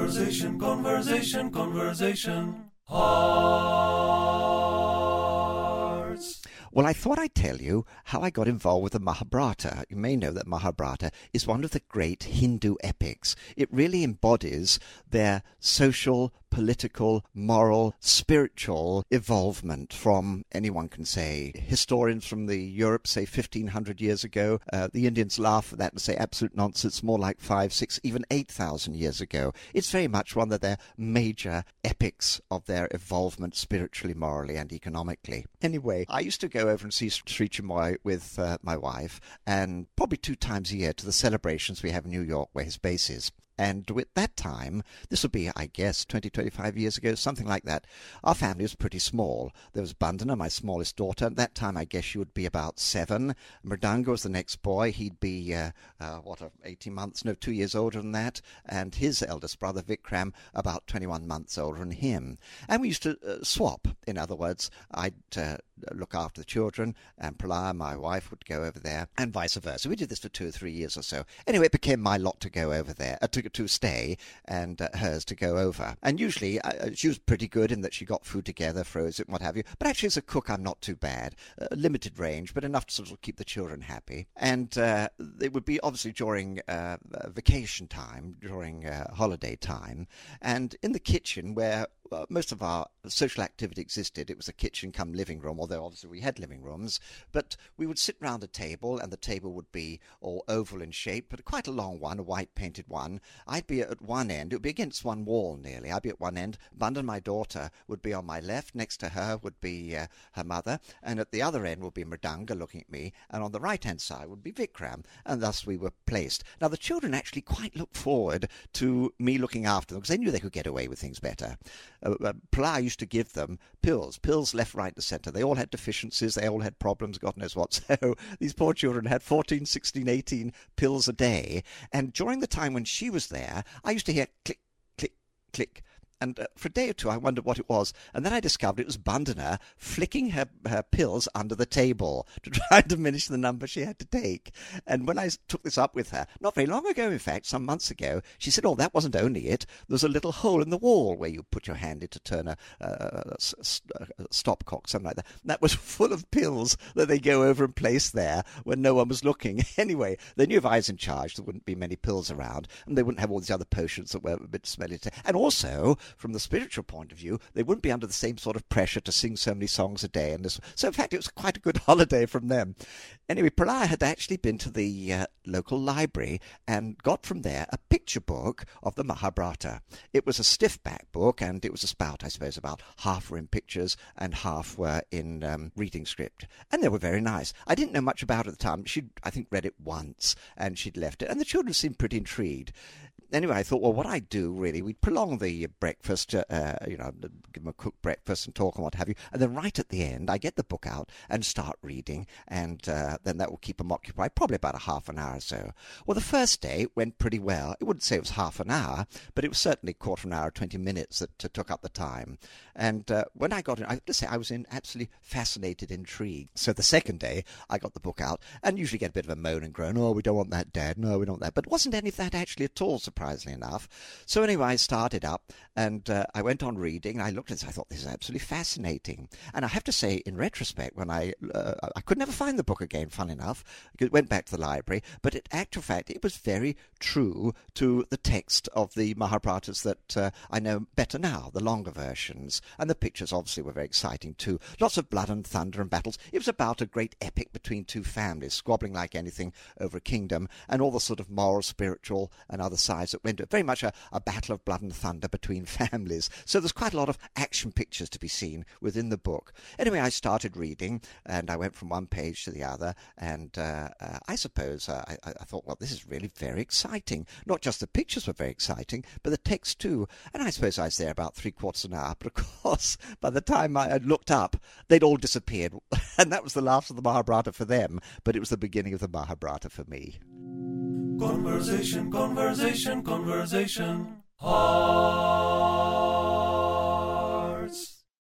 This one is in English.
Conversation. Hearts. Well, I thought I'd tell you how I got involved with the Mahabharata. You may know that Mahabharata is one of the great Hindu epics. It really embodies their social, political, moral, spiritual evolvement from, anyone can say, historians from the Europe, say 1500 years ago. The Indians laugh at that and say absolute nonsense, more like 5, 6, even 8,000 years ago. It's very much one of their major epics of their evolvement spiritually, morally and economically. Anyway, I used to go over and see Sri Chinmoy with my wife, and probably 2 times a year to the celebrations we have in New York where his base is. And at that time, this would be, I guess, 20, 25 years ago, something like that, our family was pretty small. There was Bandana, my smallest daughter. At that time, I guess she would be about 7. Mridanga was the next boy. He'd be, 18 months, no, 2 years older than that. And his eldest brother, Vikram, about 21 months older than him. And we used to swap. In other words, I'd look after the children, and Pralaya, my wife, would go over there, and vice versa. We did this for 2 or 3 years or so. Anyway, it became my lot to go over there, to stay, and hers to go over. And usually, she was pretty good in that she got food together, frozen, what have you. But actually, as a cook, I'm not too bad. Limited range, but enough to sort of keep the children happy. And it would be obviously during vacation time, during holiday time, and in the kitchen where most of our social activity existed. It was a kitchen come living room, although obviously we had living rooms. But we would sit round a table, and the table would be all oval in shape, but quite a long one, a white painted one. I'd be at one end. It would be against one wall nearly. I'd be at one end. Bandan, my daughter, would be on my left. Next to her would be her mother. And at the other end would be Mridanga looking at me. And on the right-hand side would be Vikram. And thus we were placed. Now, the children actually quite looked forward to me looking after them, because they knew they could get away with things better. Pralaya used to give them pills left, right and centre. They all had deficiencies, they all had problems, God knows what. So these poor children had 14, 16, 18 pills a day. And during the time when she was there, I used to hear click, click, click. And for a day or two, I wondered what it was. And then I discovered it was Bandana flicking her pills under the table to try and diminish the number she had to take. And when I took this up with her, not very long ago, in fact, some months ago, she said, oh, that wasn't only it. There was a little hole in the wall where you put your hand in to turn a stopcock, something like that. And that was full of pills that they go over and place there when no one was looking. Anyway, they knew if I was in charge, there wouldn't be many pills around, and they wouldn't have all these other potions that were a bit smelly. And also, from the spiritual point of view, they wouldn't be under the same sort of pressure to sing so many songs a day. And so, in fact, it was quite a good holiday from them. Anyway, Pralaya had actually been to the local library and got from there a picture book of the Mahabharata. It was a stiff-back book, and it was a spout, I suppose, about half were in pictures and half were in reading script. And they were very nice. I didn't know much about it at the time. She'd, I think, read it once, and she'd left it. And the children seemed pretty intrigued. Anyway, I thought, well, what I'd do, really, we'd prolong the breakfast, give them a cooked breakfast and talk and what have you, and then right at the end, I get the book out and start reading, and then that will keep them occupied, probably about a half an hour or so. Well, the first day went pretty well. I wouldn't say it was half an hour, but it was certainly quarter of an hour, 20 minutes that took up the time. And when I got in, I have to say, I was in absolutely fascinated, intrigued. So the second day, I got the book out, and usually get a bit of a moan and groan, oh, we don't want that, Dad, no, we don't want that. But it wasn't any of that actually at all, surprisingly enough. So anyway, I started up, and I went on reading. I looked at this, I thought, this is absolutely fascinating. And I have to say, in retrospect, when I could never find the book again, fun enough, I went back to the library, but in actual fact, it was very true to the text of the Mahabharatas that I know better now, the longer versions. And the pictures obviously were very exciting too. Lots of blood and thunder and battles. It was about a great epic between two families, squabbling like anything over a kingdom, and all the sort of moral, spiritual, and other sides that went to it. Very much a battle of blood and thunder between families. So there's quite a lot of action pictures to be seen within the book. Anyway, I started reading, and I went from one page to the other, and I suppose I thought, well, this is really very exciting. Not just the pictures were very exciting, but the text too. And I suppose I was there about 3/4 of an hour, but of course, by the time I had looked up, they'd all disappeared. And that was the last of the Mahabharata for them, but it was the beginning of the Mahabharata for me. Conversation. Heart.